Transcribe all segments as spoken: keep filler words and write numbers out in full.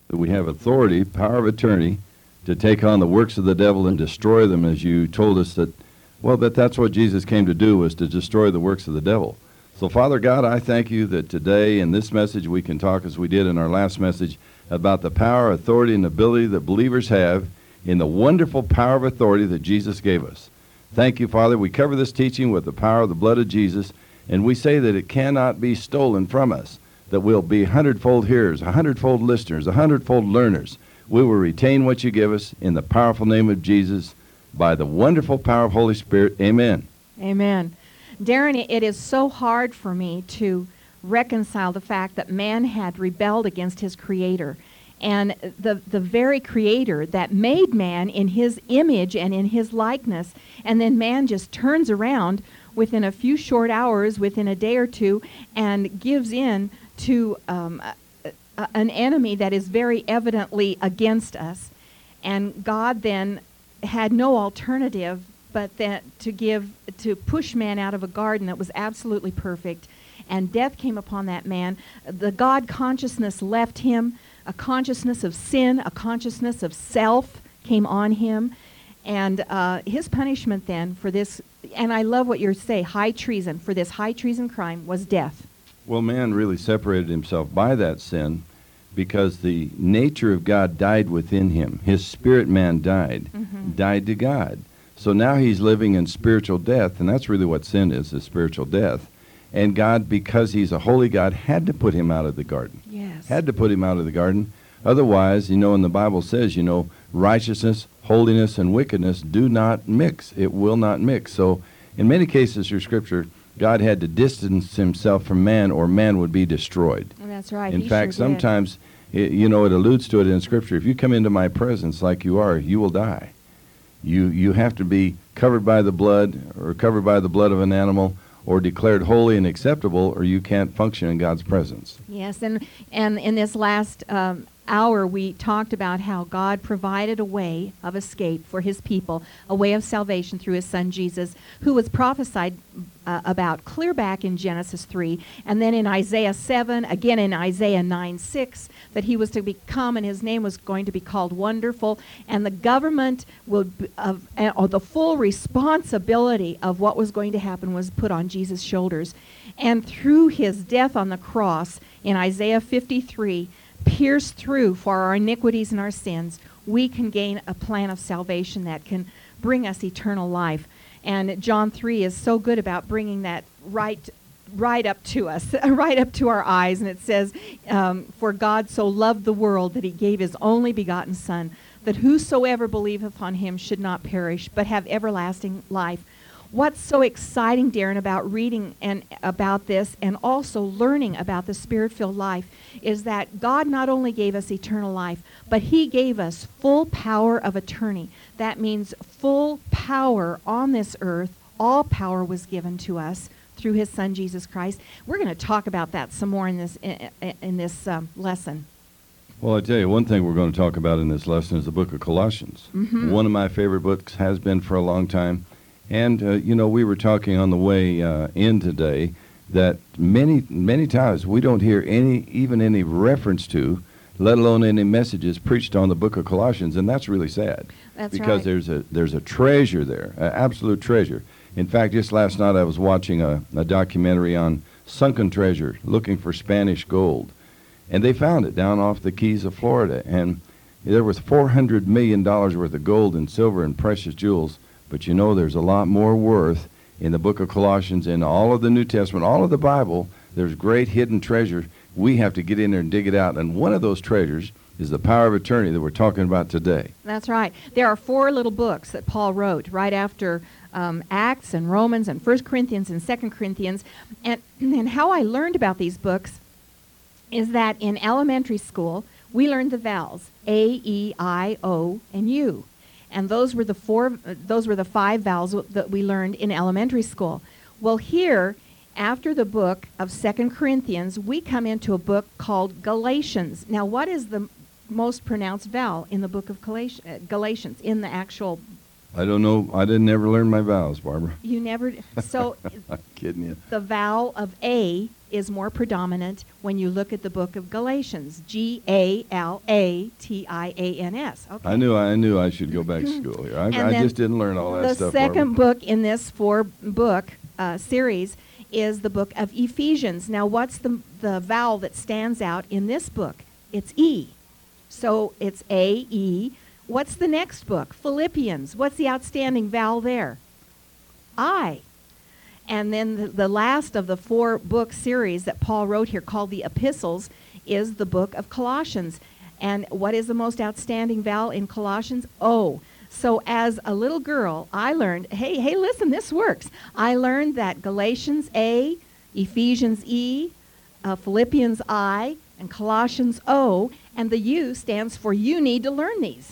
that we have authority, power of attorney, to take on the works of the devil and destroy them, as you told us that, well, that that's what Jesus came to do, was to destroy the works of the devil. So, Father God, I thank you that today in this message we can talk, as we did in our last message, about the power, authority, and ability that believers have in the wonderful power of authority that Jesus gave us. Thank you, Father. We cover this teaching with the power of the blood of Jesus, and we say that it cannot be stolen from us, that we'll be a hundredfold hearers, a hundredfold listeners, a hundredfold learners. We will retain what you give us in the powerful name of Jesus by the wonderful power of Holy Spirit. Amen. Amen. Darren, it is so hard for me to reconcile the fact that man had rebelled against his Creator. And the, the very Creator that made man in his image and in his likeness, and then man just turns around within a few short hours, within a day or two, and gives in to um, a, a, an enemy that is very evidently against us. And God then had no alternative but that to give, to push man out of a garden that was absolutely perfect. And death came upon that man. The God consciousness left him. A consciousness of sin, a consciousness of self came on him. And uh, his punishment then for this, and I love what you say, high treason, for this high treason crime was death. Well, man really separated himself by that sin because the nature of God died within him. His spirit man died, mm-hmm. died to God. So now he's living in spiritual death, and that's really what sin is, is spiritual death. And God, because he's a holy God, had to put him out of the garden. Yes. Had to put him out of the garden. Otherwise, you know, and the Bible says, you know, righteousness, holiness, and wickedness do not mix. It will not mix. So in many cases through Scripture, God had to distance himself from man, or man would be destroyed. That's right. In he fact, sure sometimes, it, you know, it alludes to it in Scripture. If you come into my presence like you are, you will die. You you have to be covered by the blood, or covered by the blood of an animal, or declared holy and acceptable, or you can't function in God's presence. Yes, and, and in this last um, hour, we talked about how God provided a way of escape for his people, a way of salvation through his son Jesus, who was prophesied uh, about clear back in Genesis three, and then in Isaiah seven, again in Isaiah nine six, that he was to become, and his name was going to be called Wonderful, and the government would, uh, or the full responsibility of what was going to happen was put on Jesus' shoulders. And through his death on the cross in Isaiah fifty-three, pierced through for our iniquities and our sins, we can gain a plan of salvation that can bring us eternal life. And John three is so good about bringing that right right up to us, right up to our eyes. And it says, um, for God so loved the world that he gave his only begotten Son, that whosoever believeth on him should not perish, but have everlasting life. What's so exciting, Darren, about reading and about this and also learning about the Spirit-filled life is that God not only gave us eternal life, but he gave us full power of attorney. That means full power on this earth. All power was given to us through his Son, Jesus Christ. We're going to talk about that some more in this, in, in this um, lesson. Well, I tell you, one thing we're going to talk about in this lesson is the book of Colossians. Mm-hmm. One of my favorite books, has been for a long time. And, uh, you know, we were talking on the way uh, in today that many, many times we don't hear any, even any reference to, let alone any messages preached on the book of Colossians, and that's really sad. That's because right. there's a there's a treasure there, an absolute treasure. In fact, just last night I was watching a, a documentary on sunken treasure, looking for Spanish gold, and they found it down off the Keys of Florida, and there was four hundred million dollars worth of gold and silver and precious jewels. But you know, there's a lot more worth in the book of Colossians, in all of the New Testament, all of the Bible. There's great hidden treasure. We have to get in there and dig it out. And one of those treasures is the power of attorney that we're talking about today. That's right. There are four little books that Paul wrote right after um, Acts and Romans and First Corinthians and Second Corinthians. And, and how I learned about these books is that in elementary school, we learned the vowels, A, E, I, O, and U. And those were the four, uh, those were the five vowels w- that we learned in elementary school. Well, here, after the book of Second Corinthians, we come into a book called Galatians. Now, what is the most pronounced vowel in the book of Galat- uh, Galatians, in the actual I don't know. I didn't ever learn my vowels, Barbara. You never. So I'm kidding you. the vowel of A is more predominant when you look at the book of Galatians. G A L A T I A N S. Okay. I knew I knew I should go back to school here. I, And I then just didn't learn all that the stuff. second Barbara. book in this four-book uh, series is the book of Ephesians. Now, what's the the vowel that stands out in this book? It's E. So it's A, E. What's the next book? Philippians. What's the outstanding vowel there? I. And then the, the last of the four-book series that Paul wrote here, called the Epistles, is the book of Colossians. And what is the most outstanding vowel in Colossians? O. So as a little girl, I learned, hey, hey, listen, this works. I learned that Galatians A, Ephesians E, uh, Philippians I, and Colossians O, and the U stands for you need to learn these.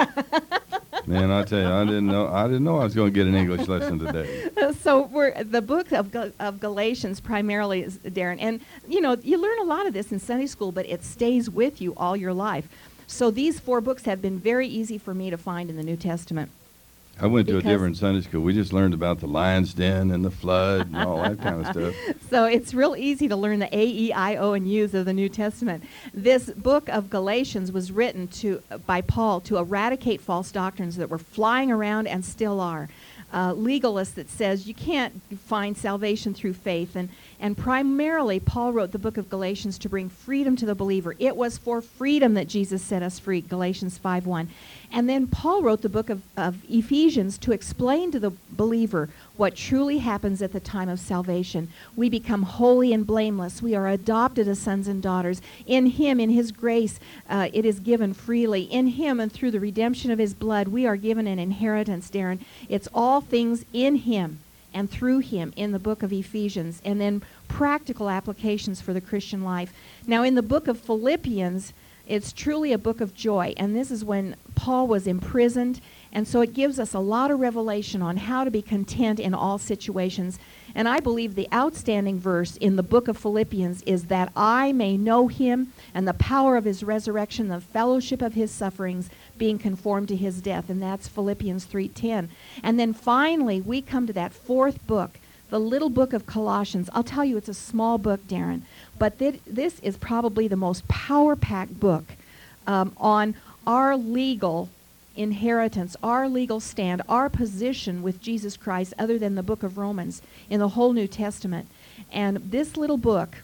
Man, I tell you, I didn't know. I didn't know I was going to get an English lesson today. So we're the book of Gal- of Galatians primarily is Darren, and you know you learn a lot of this in Sunday school, but it stays with you all your life. So these four books have been very easy for me to find in the New Testament. I went to a Because- different Sunday school. We just learned about the lion's den and the flood and all that kind of stuff. So it's real easy to learn the A, E, I, O, and U's of the New Testament. This book of Galatians was written to by Paul to eradicate false doctrines that were flying around and still are. Uh, legalist that says you can't find salvation through faith. And, and primarily, Paul wrote the book of Galatians to bring freedom to the believer. It was for freedom that Jesus set us free, Galatians five one. And then Paul wrote the book of, of Ephesians to explain to the believer what truly happens at the time of salvation. We become holy and blameless. We are adopted as sons and daughters. In him, in his grace, uh, it is given freely. In him and through the redemption of his blood, we are given an inheritance, Darren. It's all things in him and through him in the book of Ephesians, and then practical applications for the Christian life. Now, in the book of Philippians, it's truly a book of joy, and this is when Paul was imprisoned, and so it gives us a lot of revelation on how to be content in all situations. And I believe the outstanding verse in the book of Philippians is that I may know him and the power of his resurrection, the fellowship of his sufferings, being conformed to his death, and that's Philippians three ten. And then finally, we come to that fourth book, the little book of Colossians. I'll tell you, it's a small book, Darren, but th- this is probably the most power-packed book um, on our legal inheritance, our legal stand, our position with Jesus Christ, other than the book of Romans in the whole New Testament. And this little book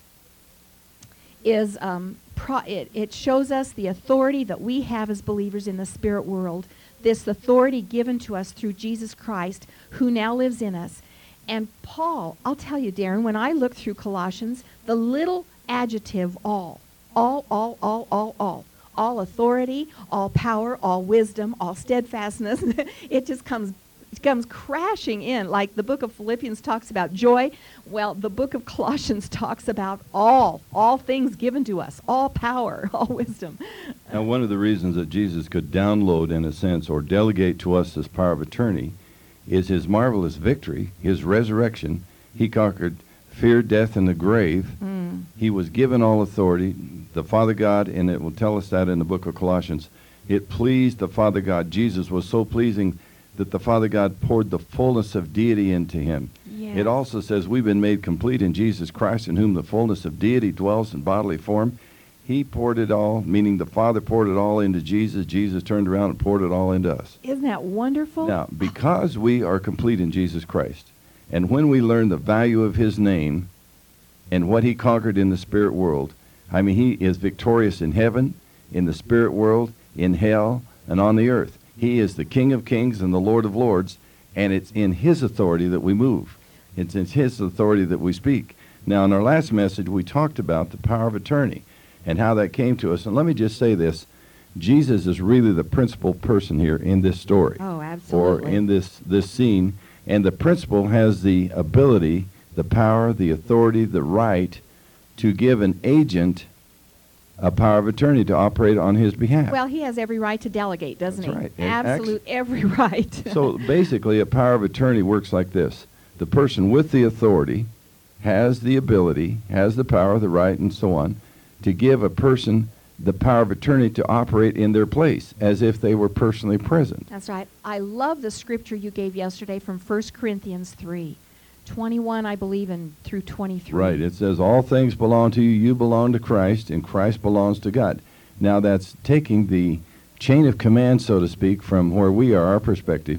is um, pro- it, it shows us the authority that we have as believers in the spirit world, this authority given to us through Jesus Christ, who now lives in us. And Paul, I'll tell you, Darren, when I look through Colossians, the little adjective all, all, all, all, all, all, all authority, all power, all wisdom, all steadfastness, it just comes it comes crashing in. Like the book of Philippians talks about joy. Well, the book of Colossians talks about all, all things given to us, all power, all wisdom. Now, one of the reasons that Jesus could download, in a sense, or delegate to us this power of attorney is his marvelous victory, his resurrection. He conquered fear, death, and the grave. Mm. He was given all authority. The Father God, and it will tell us that in the book of Colossians, it pleased the Father God. Jesus was so pleasing that the Father God poured the fullness of deity into him. Yes. It also says we've been made complete in Jesus Christ, in whom the fullness of deity dwells in bodily form. He poured it all, meaning the Father poured it all into Jesus. Jesus turned around and poured it all into us. Isn't that wonderful? Now, because we are complete in Jesus Christ, and when we learn the value of his name and what he conquered in the spirit world, I mean, he is victorious in heaven, in the spirit world, in hell, and on the earth. He is the King of kings and the Lord of lords, and it's in his authority that we move. It's in his authority that we speak. Now, in our last message, we talked about the power of attorney and how that came to us. And let me just say this. Jesus is really the principal person here in this story. Oh, absolutely. Or in this, this scene. And the principal has the ability, the power, the authority, the right to give an agent a power of attorney to operate on his behalf. Well, he has every right to delegate, doesn't That's he? right. And Absolute every right. So basically, a power of attorney works like this. The person with the authority has the ability, has the power, the right, and so on, to give a person the power of attorney to operate in their place as if they were personally present. That's right. I love the scripture you gave yesterday from First Corinthians three, twenty-one, I believe, and through twenty-three. Right. It says, all things belong to you, you belong to Christ, and Christ belongs to God. Now that's taking the chain of command, so to speak, from where we are, our perspective,